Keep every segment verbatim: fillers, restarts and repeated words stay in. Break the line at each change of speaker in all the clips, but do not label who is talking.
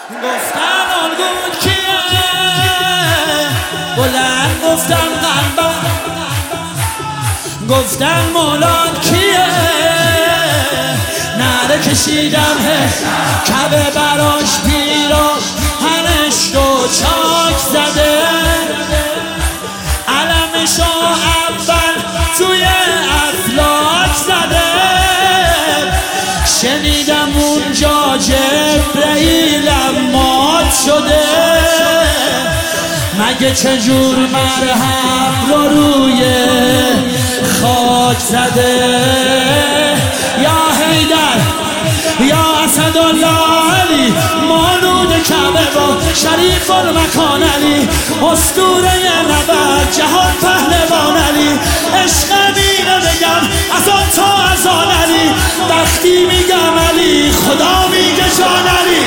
گفتن الگوت کیه بلند گفتن قلبم گفتن مولاد کیه نره کشیدم کعبه براش پیراهنش رو چاک زده علمشو اول توی افلاک زده شنیدم اونجا جبرئیلم مات شده مگه چجور مرهم رو روی خاک زده یا حیدر یا اسدالله علی مولود کعبه با شریف المکان علی اسطوره نبرد جهان پهلوان علی عشق میره بگم از آن تا از آن علی وقتی میگم علی خدا میگه جان علی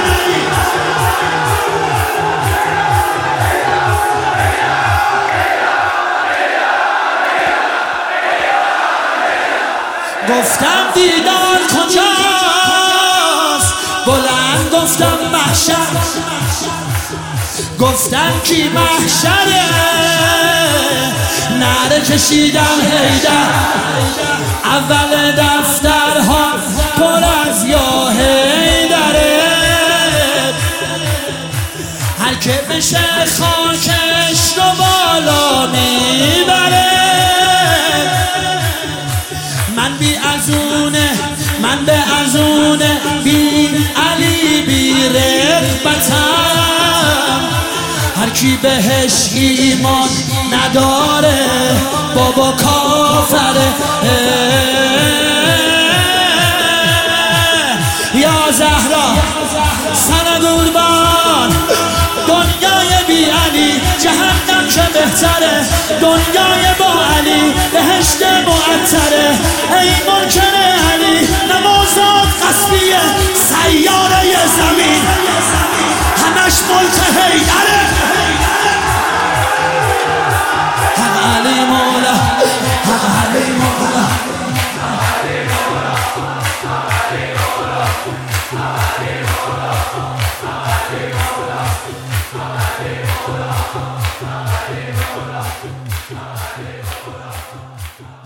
گفتم دیدار کجاست بلند گفتم محشر گفتم کی محشره نره کشیدم حیدر اول دفترها پر از یا حیدره هر که بشه خاکش رو بالا میبره من بی ازونه من به ازونه بی علی بی رغبتم هر کی بهش ایمان نداره بابا کافره یا زهرا سر قربان دنیای بی علی جهنم که بهتره دنیای با علی بهشت معطره ای منکر علی نمازات قصبیه سیاره زمین همش ملک حیدره حق علی مولا حق علی مولا Mola